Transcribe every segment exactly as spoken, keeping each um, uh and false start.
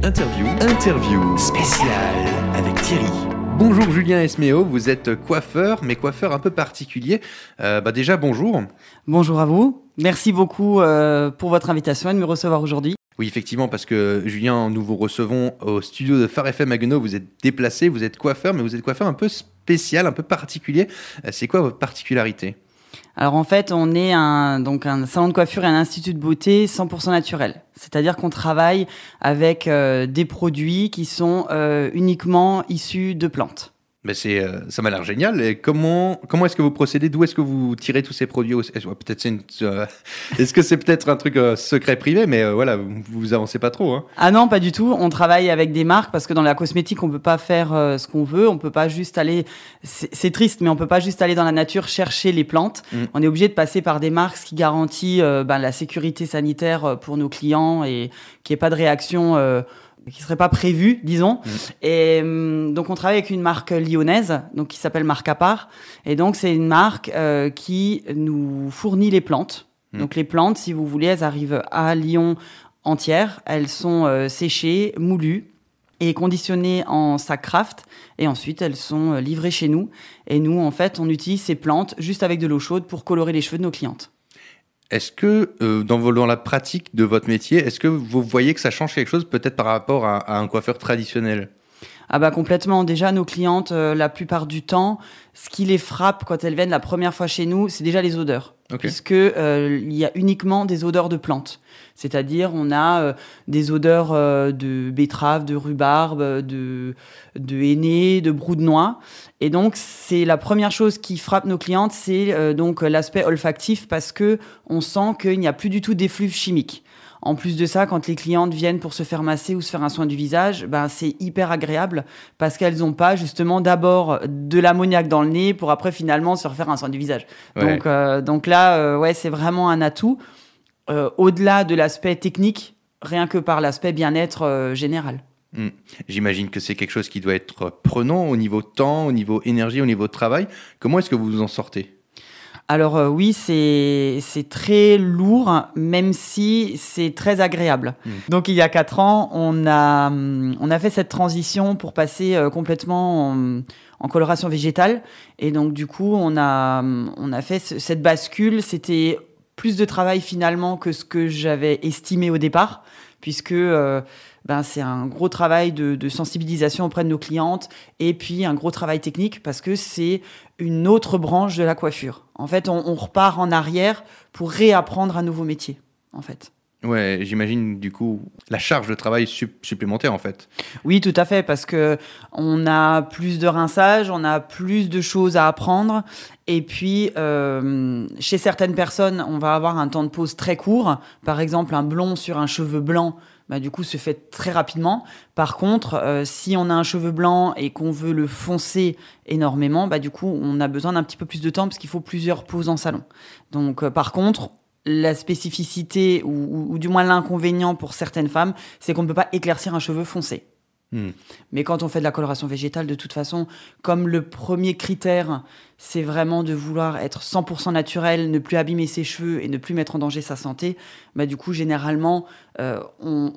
Interview, interview spéciale avec Thierry. Bonjour Julien Esméo, vous êtes coiffeur, mais coiffeur un peu particulier. Euh, bah déjà, bonjour. Bonjour à vous. Merci beaucoup euh, pour votre invitation et de me recevoir aujourd'hui. Oui, effectivement, parce que Julien, nous vous recevons au studio de Phare F M à Haguenau. Vous êtes déplacé, vous êtes coiffeur, mais vous êtes coiffeur un peu spécial, un peu particulier. Euh, c'est quoi votre particularité ? Alors en fait, on est un, donc un salon de coiffure et un institut de beauté cent pour cent naturel. C'est-à-dire qu'on travaille avec euh, des produits qui sont euh, uniquement issus de plantes. Ben c'est, euh, ça m'a l'air génial. Et comment, comment est-ce que vous procédez ? D'où est-ce que vous tirez tous ces produits ? Peut-être c'est une, euh, Est-ce que c'est peut-être un truc euh, secret privé ? Mais euh, voilà, vous, vous avancez pas trop. Hein. Ah non, pas du tout. On travaille avec des marques parce que dans la cosmétique, on peut pas faire euh, ce qu'on veut. On peut pas juste aller. C'est, c'est triste, mais on peut pas juste aller dans la nature chercher les plantes. Mm. On est obligé de passer par des marques qui garantissent euh, ben, la sécurité sanitaire pour nos clients et qu'il n'y ait pas de réaction. Euh, qui serait pas prévu, disons. Mmh. Et euh, donc on travaille avec une marque lyonnaise, donc qui s'appelle Marque à part. Et donc c'est une marque euh, qui nous fournit les plantes. Mmh. Donc les plantes, si vous voulez, elles arrivent à Lyon entières. Elles sont euh, séchées, moulues et conditionnées en sac craft. Et ensuite elles sont livrées chez nous. Et nous, en fait, on utilise ces plantes juste avec de l'eau chaude pour colorer les cheveux de nos clientes. Est-ce que, euh, dans, vos, dans la pratique de votre métier, est-ce que vous voyez que ça change quelque chose peut-être par rapport à, à un coiffeur traditionnel ? Ah bah complètement. Déjà, nos clientes, euh, la plupart du temps, ce qui les frappe quand elles viennent la première fois chez nous, c'est déjà les odeurs. Okay. Puisque euh, il y a uniquement des odeurs de plantes. C'est-à-dire, on a euh, des odeurs euh, de betterave, de rhubarbe, de, de henné, de brou de noix. Et donc, c'est la première chose qui frappe nos clientes, c'est euh, donc l'aspect olfactif parce que on sent qu'il n'y a plus du tout d'effluves chimiques. En plus de ça, quand les clientes viennent pour se faire masser ou se faire un soin du visage, ben c'est hyper agréable parce qu'elles n'ont pas justement d'abord de l'ammoniac dans le nez pour après finalement se refaire un soin du visage. Ouais. Donc, euh, donc là, euh, ouais, c'est vraiment un atout. Euh, au-delà de l'aspect technique, rien que par l'aspect bien-être euh, général. Mmh. J'imagine que c'est quelque chose qui doit être prenant au niveau temps, au niveau énergie, au niveau travail. Comment est-ce que vous vous en sortez ? Alors euh, oui, c'est, c'est très lourd, même si c'est très agréable. Mmh. Donc il y a quatre ans, on a, on a fait cette transition pour passer euh, complètement en, en coloration végétale. Et donc du coup, on a, on a fait ce, cette bascule. C'était plus de travail finalement que ce que j'avais estimé au départ, puisque euh, ben, c'est un gros travail de, de sensibilisation auprès de nos clientes et puis un gros travail technique parce que c'est une autre branche de la coiffure. En fait, on, on repart en arrière pour réapprendre un nouveau métier, en fait. Ouais, j'imagine du coup la charge de travail sup- supplémentaire en fait. Oui, tout à fait, parce que on a plus de rinçage, on a plus de choses à apprendre, et puis euh, chez certaines personnes, on va avoir un temps de pause très court. Par exemple, un blond sur un cheveu blanc, bah du coup, se fait très rapidement. Par contre, euh, si on a un cheveu blanc et qu'on veut le foncer énormément, bah du coup, on a besoin d'un petit peu plus de temps parce qu'il faut plusieurs pauses en salon. Donc, euh, par contre, la spécificité ou, ou, ou du moins l'inconvénient pour certaines femmes, c'est qu'on ne peut pas éclaircir un cheveu foncé. Mmh. Mais quand on fait de la coloration végétale, de toute façon, comme le premier critère, c'est vraiment de vouloir être cent pour cent naturel, ne plus abîmer ses cheveux et ne plus mettre en danger sa santé, bah du coup, généralement, euh, on,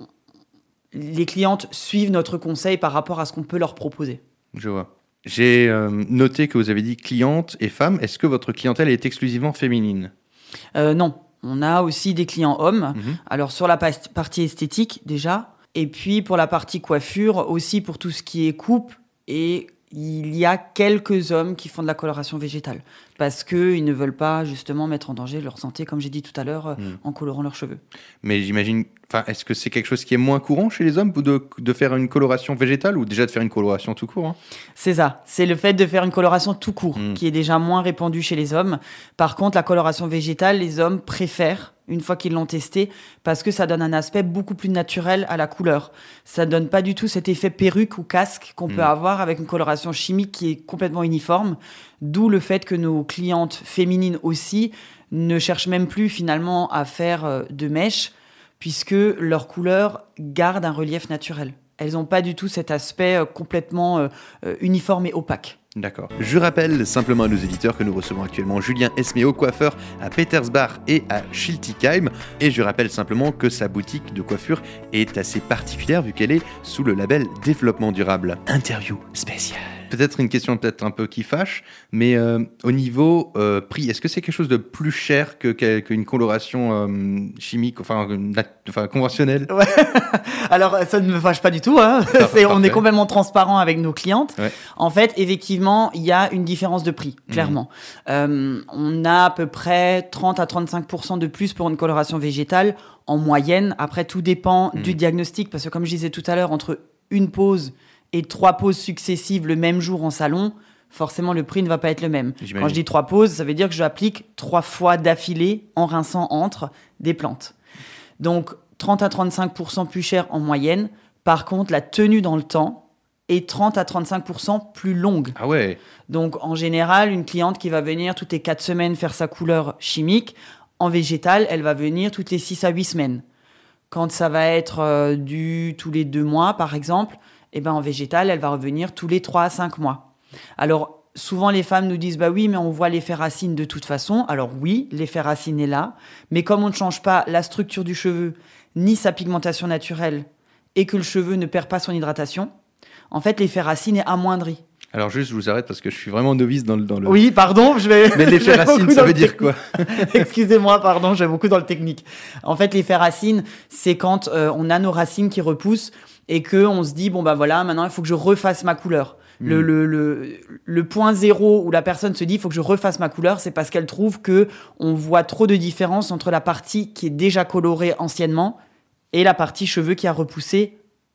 les clientes suivent notre conseil par rapport à ce qu'on peut leur proposer. Je vois. J'ai euh, noté que vous avez dit clientes et femmes. Est-ce que votre clientèle est exclusivement féminine ? euh, Non. On a aussi des clients hommes. Mmh. Alors, sur la partie esthétique, déjà. Et puis, pour la partie coiffure, aussi pour tout ce qui est coupe. Et il y a quelques hommes qui font de la coloration végétale. Parce qu'ils ne veulent pas, justement, mettre en danger leur santé, comme j'ai dit tout à l'heure, mmh. en colorant leurs cheveux. Mais j'imagine... Enfin, est-ce que c'est quelque chose qui est moins courant chez les hommes de, de faire une coloration végétale ou déjà de faire une coloration tout court hein ? C'est ça. C'est le fait de faire une coloration tout court mmh. qui est déjà moins répandu chez les hommes. Par contre, la coloration végétale, les hommes préfèrent une fois qu'ils l'ont testé parce que ça donne un aspect beaucoup plus naturel à la couleur. Ça donne pas du tout cet effet perruque ou casque qu'on mmh. peut avoir avec une coloration chimique qui est complètement uniforme. D'où le fait que nos clientes féminines aussi ne cherchent même plus finalement à faire de mèches puisque leur couleur garde un relief naturel. Elles n'ont pas du tout cet aspect complètement euh, uniforme et opaque. D'accord. Je rappelle simplement à nos éditeurs que nous recevons actuellement Julien Esméo, coiffeur à Petersbach et à Schiltigheim. Et je rappelle simplement que sa boutique de coiffure est assez particulière vu qu'elle est sous le label Développement Durable. Interview spéciale. Peut-être une question peut-être un peu qui fâche, mais euh, au niveau euh, prix, est-ce que c'est quelque chose de plus cher que, que, qu'une coloration euh, chimique, enfin, nat- enfin conventionnelle? Ouais. Alors, ça ne me fâche pas du tout. Hein. Ah, c'est, on parfait. est complètement transparent avec nos clientes. Ouais. En fait, effectivement, il y a une différence de prix, clairement. Mmh. Euh, on a à peu près trente à trente-cinq pour cent de plus pour une coloration végétale en moyenne. Après, tout dépend mmh. du diagnostic, parce que comme je disais tout à l'heure, entre une pause et trois pauses successives le même jour en salon, forcément, le prix ne va pas être le même. J'imagine. Quand je dis trois pauses, ça veut dire que j'applique trois fois d'affilée en rinçant entre des plantes. Donc, trente à trente-cinq pour cent plus cher en moyenne. Par contre, la tenue dans le temps est trente à trente-cinq pour cent plus longue. Ah ouais. Donc, en général, une cliente qui va venir toutes les quatre semaines faire sa couleur chimique, en végétal, elle va venir toutes les six à huit semaines. Quand ça va être euh, du tous les deux mois, par exemple, eh ben, en végétal, elle va revenir tous les trois à cinq mois. Alors, souvent, les femmes nous disent « bah oui, mais on voit l'effet racine de toute façon ». Alors oui, l'effet racine est là, mais comme on ne change pas la structure du cheveu, ni sa pigmentation naturelle, et que le cheveu ne perd pas son hydratation, en fait, l'effet racine est amoindri. Alors juste, je vous arrête parce que je suis vraiment novice dans le... Dans le... Oui, pardon, je vais... Mais l'effet racine, ça veut dire quoi? Excusez-moi, pardon, je vais beaucoup dans le technique. En fait, l'effet racine, c'est quand euh, on a nos racines qui repoussent et qu'on se dit, bon, bah voilà, maintenant, il faut que je refasse ma couleur. Mmh. Le, le, le, le point zéro où la personne se dit, il faut que je refasse ma couleur, c'est parce qu'elle trouve qu'on voit trop de différence entre la partie qui est déjà colorée anciennement et la partie cheveux qui a repoussé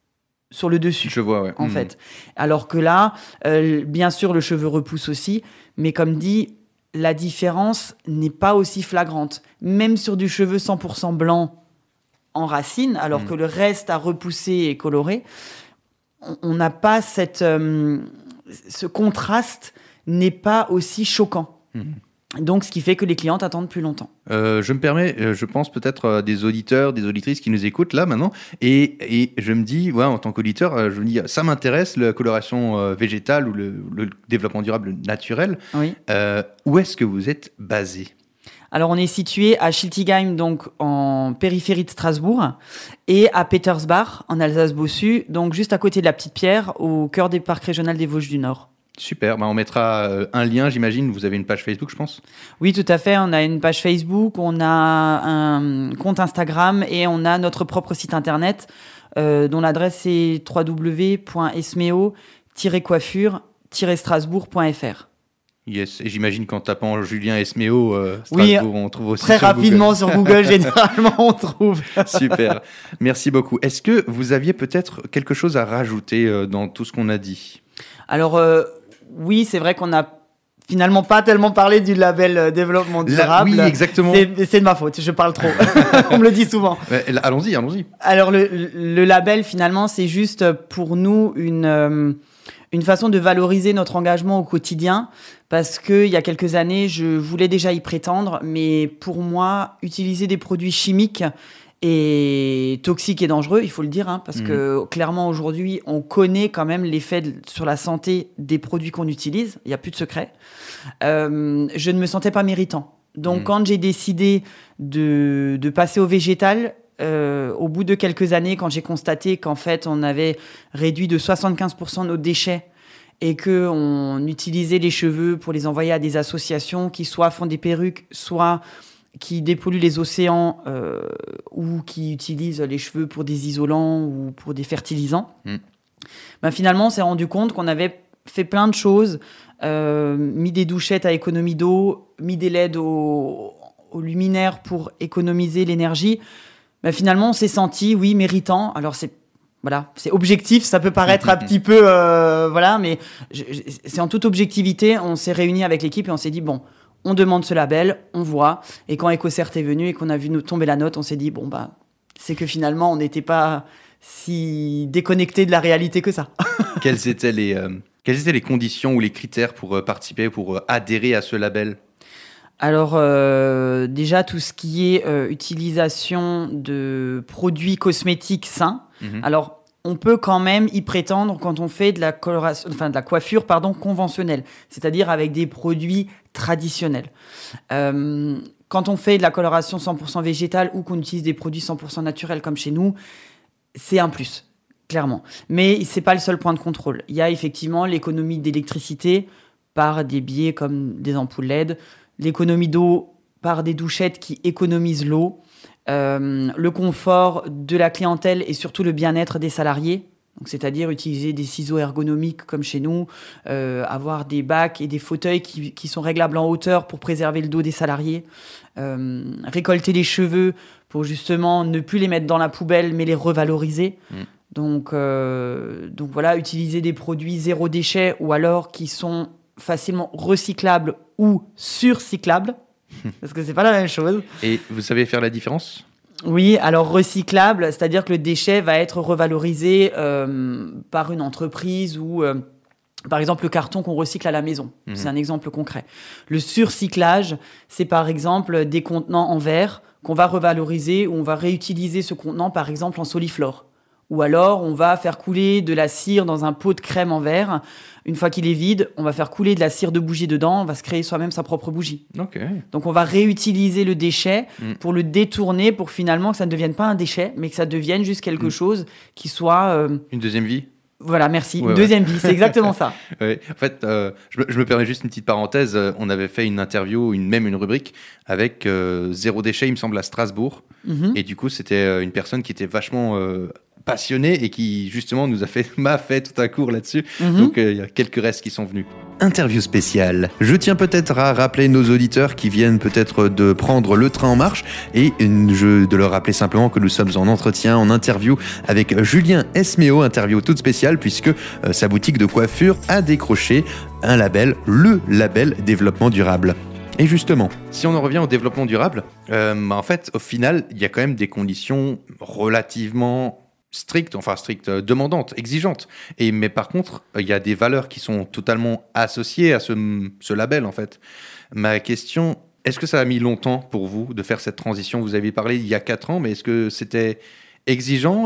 sur le dessus. Je vois, ouais. En mmh. fait. Alors que là, euh, bien sûr, le cheveu repousse aussi, mais comme dit, la différence n'est pas aussi flagrante. Même sur du cheveu cent pour cent blanc en racine, alors mmh. que le reste a repoussé et coloré, on n'a pas cette... Euh, ce contraste n'est pas aussi choquant. Mmh. Donc, ce qui fait que les clientes attendent plus longtemps. Euh, je me permets, euh, je pense peut-être euh, des auditeurs, des auditrices qui nous écoutent là maintenant, et, et je me dis, ouais, en tant qu'auditeur, euh, je me dis, ça m'intéresse, la coloration euh, végétale ou le, le développement durable naturel. Oui. Euh, où est-ce que vous êtes basé ? Alors, on est situé à Schiltigheim, donc en périphérie de Strasbourg, et à Petersbach, en Alsace-Bossu, donc juste à côté de la Petite Pierre, au cœur des parcs régionaux des Vosges du Nord. Super, bah on mettra euh, un lien, j'imagine. Vous avez une page Facebook, je pense ? Oui, tout à fait. On a une page Facebook, on a un compte Instagram et on a notre propre site internet euh, dont l'adresse est w w w point esmeo tiret coiffure tiret strasbourg point f r. Yes, et j'imagine qu'en tapant Julien Esméo, euh, Strasbourg, oui, on trouve aussi très sur rapidement Google. sur Google, généralement, on trouve. Super, merci beaucoup. Est-ce que vous aviez peut-être quelque chose à rajouter euh, dans tout ce qu'on a dit ? Alors, euh, oui, c'est vrai qu'on a finalement pas tellement parlé du label euh, développement durable. La, oui, exactement. C'est, c'est de ma faute, je parle trop. On me le dit souvent. Ouais, allons-y, allons-y. Alors, le, le label, finalement, c'est juste pour nous une... Euh, une façon de valoriser notre engagement au quotidien, parce qu'il y a quelques années, je voulais déjà y prétendre, mais pour moi, utiliser des produits chimiques est toxique et dangereux, il faut le dire, hein, parce mmh. que clairement, aujourd'hui, on connaît quand même l'effet de, sur la santé des produits qu'on utilise, il n'y a plus de secret. Euh, je ne me sentais pas méritant. Donc, mmh. quand j'ai décidé de, de passer au végétal, Euh, au bout de quelques années, quand j'ai constaté qu'en fait, on avait réduit de soixante-quinze pour cent nos déchets et qu'on utilisait les cheveux pour les envoyer à des associations qui soit font des perruques, soit qui dépolluent les océans euh, ou qui utilisent les cheveux pour des isolants ou pour des fertilisants, mmh. ben finalement, on s'est rendu compte qu'on avait fait plein de choses, euh, mis des douchettes à économie d'eau, mis des L E D au, au luminaire pour économiser l'énergie. Ben finalement, on s'est senti, oui, méritant. Alors, c'est, voilà, c'est objectif, ça peut paraître un petit peu... Euh, voilà, mais je, je, c'est en toute objectivité. On s'est réunis avec l'équipe et on s'est dit, bon, on demande ce label, on voit. Et quand EcoCert est venu et qu'on a vu nous tomber la note, on s'est dit, bon, bah, c'est que finalement, on n'était pas si déconnecté de la réalité que ça. Quelles étaient les, euh, quelles étaient les conditions ou les critères pour euh, participer, pour euh, adhérer à ce label ? Alors, euh, déjà, tout ce qui est euh, utilisation de produits cosmétiques sains. Mmh. Alors, on peut quand même y prétendre quand on fait de la coloration, enfin de la coiffure, pardon, conventionnelle, c'est-à-dire avec des produits traditionnels. Euh, quand on fait de la coloration cent pour cent végétale ou qu'on utilise des produits cent pour cent naturels comme chez nous, c'est un plus, clairement. Mais c'est pas le seul point de contrôle. Il y a effectivement l'économie d'électricité par des biais comme des ampoules L E D, l'économie d'eau par des douchettes qui économisent l'eau, euh, le confort de la clientèle et surtout le bien-être des salariés. Donc, c'est-à-dire utiliser des ciseaux ergonomiques comme chez nous, euh, avoir des bacs et des fauteuils qui, qui sont réglables en hauteur pour préserver le dos des salariés, euh, récolter les cheveux pour justement ne plus les mettre dans la poubelle mais les revaloriser. Mmh. Donc, euh, donc voilà, utiliser des produits zéro déchet ou alors qui sont facilement recyclables ou surcyclables, parce que c'est pas la même chose. Et vous savez faire la différence ? Oui, alors recyclable, c'est-à-dire que le déchet va être revalorisé euh, par une entreprise ou, euh, par exemple, le carton qu'on recycle à la maison. Mmh. C'est un exemple concret. Le surcyclage, c'est par exemple des contenants en verre qu'on va revaloriser ou on va réutiliser ce contenant, par exemple, en soliflore. Ou alors, on va faire couler de la cire dans un pot de crème en verre. Une fois qu'il est vide, on va faire couler de la cire de bougie dedans. On va se créer soi-même sa propre bougie. Okay. Donc, on va réutiliser le déchet mm. pour le détourner pour finalement que ça ne devienne pas un déchet, mais que ça devienne juste quelque mm. chose qui soit... Euh... Une deuxième vie ? Voilà, merci. Ouais, une ouais. deuxième vie, c'est exactement ça. Ouais. En fait, euh, je, me, je me permets juste une petite parenthèse. On avait fait une interview, une, même une rubrique, avec euh, Zéro Déchet, il me semble, à Strasbourg. Mm-hmm. Et du coup, c'était une personne qui était vachement... Euh, passionné et qui justement nous a fait m'a fait tout un cours là-dessus. Mm-hmm. Donc il euh, y a quelques restes qui sont venus. Interview spéciale. Je tiens peut-être à rappeler nos auditeurs qui viennent peut-être de prendre le train en marche et je, de leur rappeler simplement que nous sommes en entretien, en interview avec Julien Esméo, interview toute spéciale puisque euh, sa boutique de coiffure a décroché un label, le label développement durable. Et justement, si on en revient au développement durable, euh, bah en fait, au final, il y a quand même des conditions relativement strictes, enfin strictes, euh, demandantes, exigeantes. Et, mais par contre, il euh, y a des valeurs qui sont totalement associées à ce, ce label, en fait. Ma question, est-ce que ça a mis longtemps pour vous de faire cette transition ? Vous avez parlé il y a quatre ans, mais est-ce que c'était exigeant ?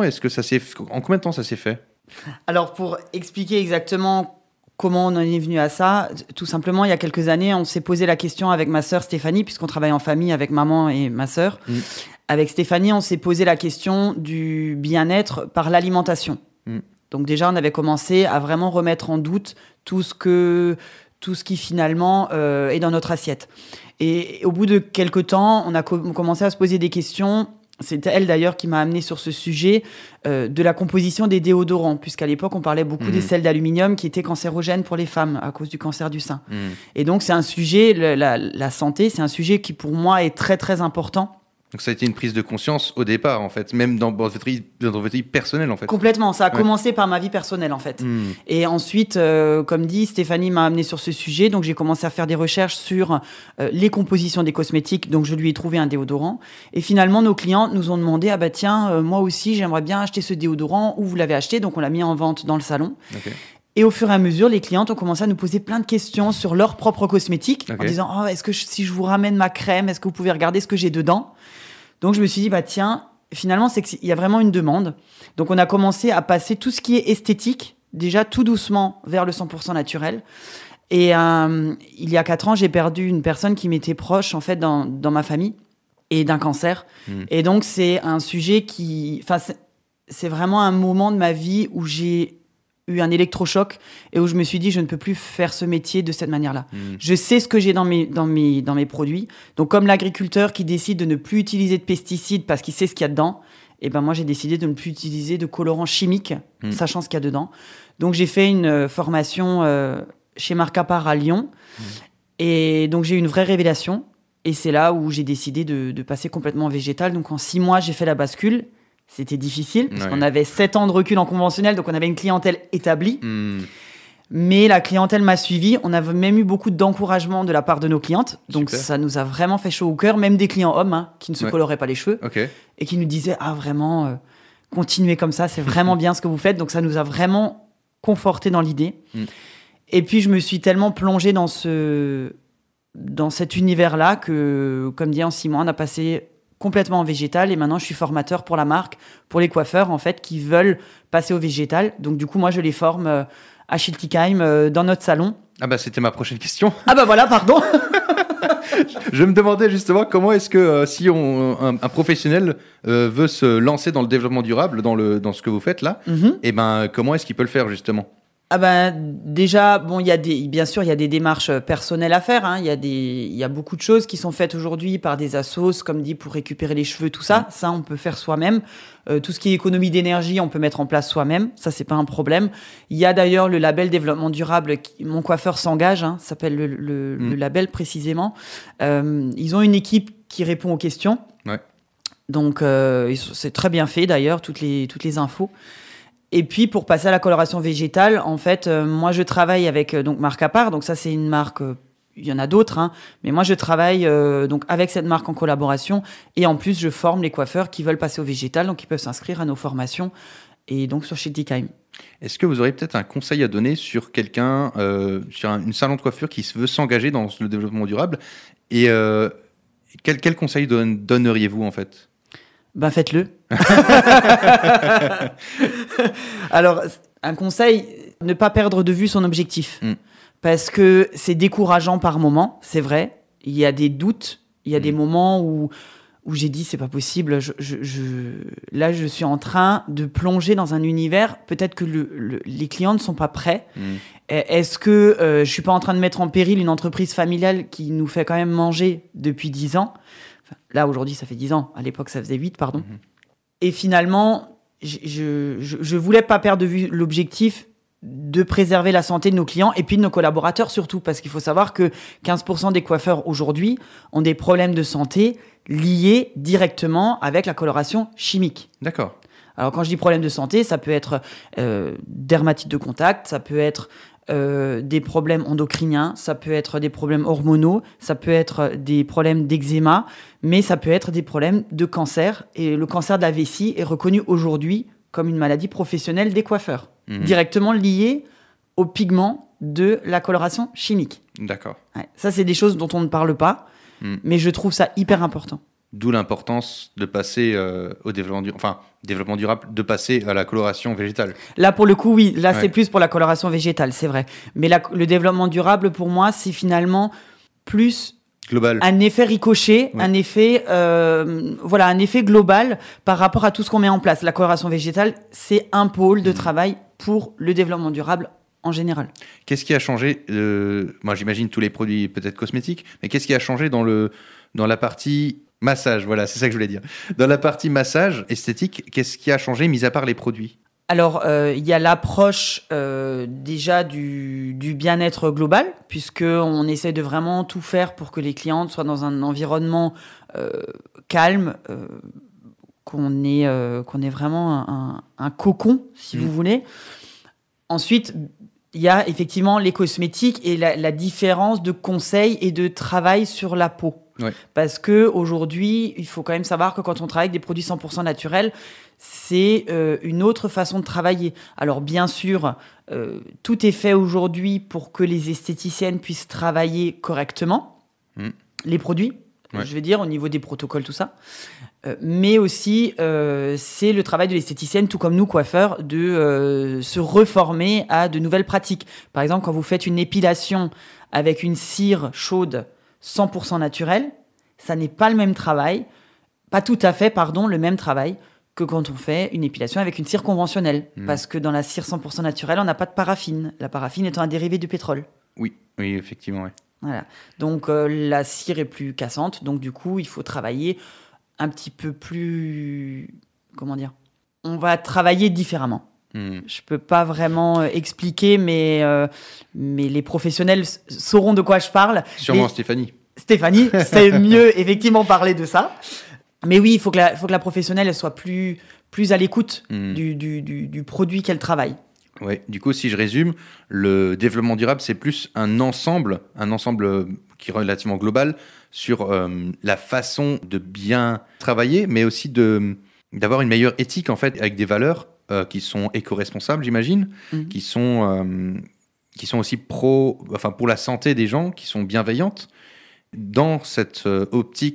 Est-ce que ça s'est... En combien de temps ça s'est fait ? Alors, pour expliquer exactement comment on en est venu à ça, tout simplement, il y a quelques années, on s'est posé la question avec ma sœur Stéphanie, puisqu'on travaille en famille avec maman et ma sœur. Mmh. Avec Stéphanie, on s'est posé la question du bien-être par l'alimentation. Mmh. Donc déjà, on avait commencé à vraiment remettre en doute tout ce, que, tout ce qui finalement euh, est dans notre assiette. Et, et au bout de quelques temps, on a co- commencé à se poser des questions. C'est elle d'ailleurs qui m'a amené sur ce sujet euh, de la composition des déodorants, puisqu'à l'époque on parlait beaucoup mmh. des sels d'aluminium qui étaient cancérogènes pour les femmes à cause du cancer du sein. Mmh. Et donc c'est un sujet, le, la, la santé, c'est un sujet qui pour moi est très très important. Donc ça a été une prise de conscience au départ, en fait, même dans votre vie, dans votre vie personnelle, en fait. Complètement, ça a ouais. commencé par ma vie personnelle, en fait. Mmh. Et ensuite, euh, comme dit, Stéphanie m'a amené sur ce sujet, donc j'ai commencé à faire des recherches sur euh, les compositions des cosmétiques, donc je lui ai trouvé un déodorant. Et finalement, nos clientes nous ont demandé, ah bah tiens, euh, moi aussi, j'aimerais bien acheter ce déodorant, où vous l'avez acheté, donc on l'a mis en vente dans le salon. Okay. Et au fur et à mesure, les clientes ont commencé à nous poser plein de questions sur leurs propres cosmétiques, okay. en disant, oh, est-ce que je, si je vous ramène ma crème, est-ce que vous pouvez regarder ce que j'ai dedans ? Donc, je me suis dit, bah tiens, finalement, c'est qu'il y a vraiment une demande. Donc, on a commencé à passer tout ce qui est esthétique, déjà tout doucement, vers le cent pour cent naturel. Et euh, il y a quatre ans, j'ai perdu une personne qui m'était proche, en fait, dans, dans ma famille, et d'un cancer. Mmh. Et donc, c'est un sujet qui... Enfin, c'est, c'est vraiment un moment de ma vie où j'ai eu un électrochoc et où je me suis dit je ne peux plus faire ce métier de cette manière-là. Mmh. Je sais ce que j'ai dans mes, dans, mes, dans mes produits. Donc comme l'agriculteur qui décide de ne plus utiliser de pesticides parce qu'il sait ce qu'il y a dedans, et ben moi j'ai décidé de ne plus utiliser de colorants chimiques, mmh. sachant ce qu'il y a dedans. Donc j'ai fait une euh, formation euh, chez Marcapar à Lyon. Mmh. Et donc j'ai eu une vraie révélation. Et c'est là où j'ai décidé de, de passer complètement végétal. Donc en six mois, j'ai fait la bascule. C'était difficile, parce ouais. qu'on avait sept ans de recul en conventionnel, donc on avait une clientèle établie. Mmh. Mais la clientèle m'a suivi. On avait même eu beaucoup d'encouragement de la part de nos clientes. Donc Super. Ça nous a vraiment fait chaud au cœur. Même des clients hommes hein, qui ne se ouais. coloraient pas les cheveux. Okay. Et qui nous disaient « Ah, vraiment, euh, continuez comme ça, c'est vraiment bien ce que vous faites. » Donc ça nous a vraiment confortés dans l'idée. Mmh. Et puis je me suis tellement plongée dans, ce, dans cet univers-là que, comme dit, en six mois, on a passé complètement en végétal et maintenant je suis formateur pour la marque, pour les coiffeurs en fait qui veulent passer au végétal. Donc du coup moi je les forme euh, à Schiltigheim euh, dans notre salon. Ah bah c'était ma prochaine question. Ah bah voilà, pardon. Je me demandais justement comment est-ce que euh, si on, un, un professionnel euh, veut se lancer dans le développement durable, dans, le, dans ce que vous faites là, Mm-hmm. et ben comment est-ce qu'il peut le faire justement? Ah ben déjà bon il y a des bien sûr il y a des démarches personnelles à faire hein. Il y a des il y a beaucoup de choses qui sont faites aujourd'hui par des assos comme dit pour récupérer les cheveux tout ça ça on peut faire soi-même euh, tout ce qui est économie d'énergie on peut mettre en place soi-même ça c'est pas un problème. Il y a d'ailleurs le label développement durable qui, mon coiffeur s'engage hein, ça s'appelle le, le, mmh. le label précisément euh, ils ont une équipe qui répond aux questions ouais. donc euh, c'est très bien fait d'ailleurs toutes les toutes les infos. Et puis, pour passer à la coloration végétale, en fait, euh, moi, je travaille avec euh, donc marque à part. Donc ça, c'est une marque. Euh, il y en a d'autres, hein, mais moi, je travaille euh, donc avec cette marque en collaboration. Et en plus, je forme les coiffeurs qui veulent passer au végétal, donc ils peuvent s'inscrire à nos formations. Et donc sur Schiltigheim. Est-ce que vous aurez peut-être un conseil à donner sur quelqu'un, euh, sur un, une salon de coiffure qui veut s'engager dans le développement durable? Et euh, quel, quel conseil donne, donneriez-vous en fait? Ben faites-le. Alors, un conseil, ne pas perdre de vue son objectif. Mm. Parce que c'est décourageant par moment, c'est vrai. Il y a des doutes, il y a mm. des moments où, où j'ai dit, c'est pas possible. Je, je, je... Là, je suis en train de plonger dans un univers. Peut-être que le, le, les clients ne sont pas prêts. Mm. Est-ce que euh, je suis pas en train de mettre en péril une entreprise familiale qui nous fait quand même manger depuis dix ans? Là, aujourd'hui, ça fait dix ans. À l'époque, ça faisait huit, pardon. Mmh. Et finalement, je ne voulais pas perdre de vue l'objectif de préserver la santé de nos clients et puis de nos collaborateurs surtout. Parce qu'il faut savoir que quinze pour cent des coiffeurs aujourd'hui ont des problèmes de santé liés directement avec la coloration chimique. D'accord. Alors, quand je dis problème de santé, ça peut être euh, dermatite de contact, ça peut être... Euh, des problèmes endocriniens, ça peut être des problèmes hormonaux, ça peut être des problèmes d'eczéma, mais ça peut être des problèmes de cancer. Et le cancer de la vessie est reconnu aujourd'hui comme une maladie professionnelle des coiffeurs, mmh. directement liée aux pigments de la coloration chimique. D'accord. Ouais, ça, c'est des choses dont on ne parle pas, mmh. mais je trouve ça hyper important. D'où l'importance de passer euh, au développement, du... enfin, développement durable, de passer à la coloration végétale. Là, pour le coup, oui. Là, ouais. c'est plus pour la coloration végétale, c'est vrai. Mais la, le développement durable, pour moi, c'est finalement plus global. Un effet ricochet, ouais. un effet, euh, voilà, un effet global par rapport à tout ce qu'on met en place. La coloration végétale, c'est un pôle de mmh. travail pour le développement durable en général. Qu'est-ce qui a changé euh, Moi, j'imagine tous les produits peut-être cosmétiques, mais qu'est-ce qui a changé dans le dans la partie massage, voilà, c'est ça que je voulais dire. Dans la partie massage esthétique, qu'est-ce qui a changé, mis à part les produits? Alors, il euh, y a l'approche euh, déjà du, du bien-être global, puisqu'on essaie de vraiment tout faire pour que les clientes soient dans un environnement euh, calme, euh, qu'on ait, euh, qu'on ait vraiment un, un cocon, si mmh. vous voulez. Ensuite, il y a effectivement les cosmétiques et la, la différence de conseils et de travail sur la peau. Ouais. Parce qu'aujourd'hui, il faut quand même savoir que quand on travaille avec des produits cent pour cent naturels, c'est euh, une autre façon de travailler. Alors bien sûr, euh, tout est fait aujourd'hui pour que les esthéticiennes puissent travailler correctement, mmh. les produits, ouais. je veux dire, au niveau des protocoles, tout ça. Euh, mais aussi, euh, c'est le travail de l'esthéticienne, tout comme nous, coiffeurs, de euh, se reformer à de nouvelles pratiques. Par exemple, quand vous faites une épilation avec une cire chaude cent pour cent naturelle, ça n'est pas le même travail, pas tout à fait, pardon, le même travail que quand on fait une épilation avec une cire conventionnelle. Mmh. Parce que dans la cire cent pour cent naturelle, on n'a pas de paraffine. La paraffine étant un dérivé du pétrole. Oui, oui, effectivement, oui. Voilà. Donc, euh, la cire est plus cassante. Donc, du coup, il faut travailler un petit peu plus... Comment dire ? On va travailler différemment. Mmh. Je peux pas vraiment euh, expliquer, mais, euh, mais les professionnels s- sauront de quoi je parle. Sûrement et Stéphanie. Stéphanie, c'est mieux effectivement parler de ça. Mais oui, il faut que la, faut que la professionnelle elle soit plus, plus à l'écoute mmh. du, du, du, du produit qu'elle travaille. Ouais. Du coup, si je résume, le développement durable, c'est plus un ensemble, un ensemble qui est relativement global sur euh, la façon de bien travailler, mais aussi de, d'avoir une meilleure éthique en fait, avec des valeurs Euh, qui sont éco-responsables, j'imagine, mmh. qui sont euh, qui sont aussi pro, enfin pour la santé des gens, qui sont bienveillantes. Dans cette euh, optique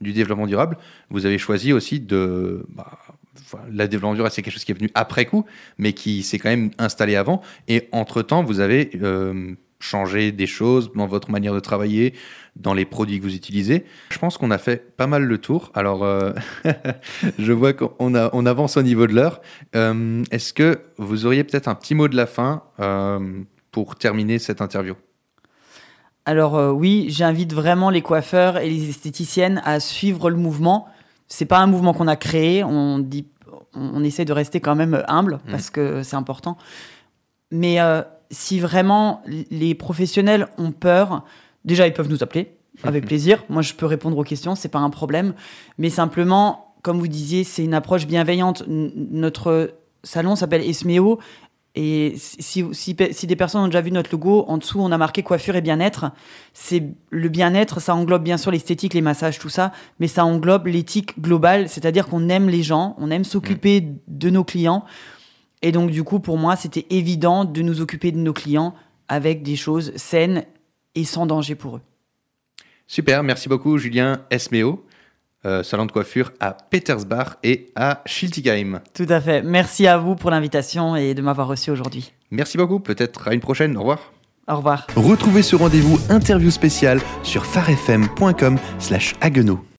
du développement durable, vous avez choisi aussi de... Bah, enfin, la développement durable, c'est quelque chose qui est venu après coup, mais qui s'est quand même installé avant. Et entre-temps, vous avez euh, changé des choses dans votre manière de travailler, dans les produits que vous utilisez. Je pense qu'on a fait pas mal le tour. Alors, euh, je vois qu'on a, on avance au niveau de l'heure. Euh, est-ce que vous auriez peut-être un petit mot de la fin euh, pour terminer cette interview ? Alors euh, oui, j'invite vraiment les coiffeurs et les esthéticiennes à suivre le mouvement. C'est pas un mouvement qu'on a créé, on dit, on essaie de rester quand même humble mmh. parce que c'est important. Mais euh, si vraiment les professionnels ont peur, déjà ils peuvent nous appeler avec plaisir. Moi je peux répondre aux questions, c'est pas un problème. Mais simplement, comme vous disiez, c'est une approche bienveillante. N- notre salon s'appelle Esmeo. Et si, si, si des personnes ont déjà vu notre logo, en dessous, on a marqué coiffure et bien-être. C'est, le bien-être, ça englobe bien sûr l'esthétique, les massages, tout ça, mais ça englobe l'éthique globale, c'est-à-dire qu'on aime les gens, on aime s'occuper mmh. de nos clients. Et donc, du coup, pour moi, c'était évident de nous occuper de nos clients avec des choses saines et sans danger pour eux. Super, merci beaucoup Julien Esmeo. Euh, salon de coiffure à Petersbach et à Schiltigheim. Tout à fait. Merci à vous pour l'invitation et de m'avoir reçu aujourd'hui. Merci beaucoup. Peut-être à une prochaine. Au revoir. Au revoir. Retrouvez ce rendez-vous interview spécial sur farfm point com slash Haguenau.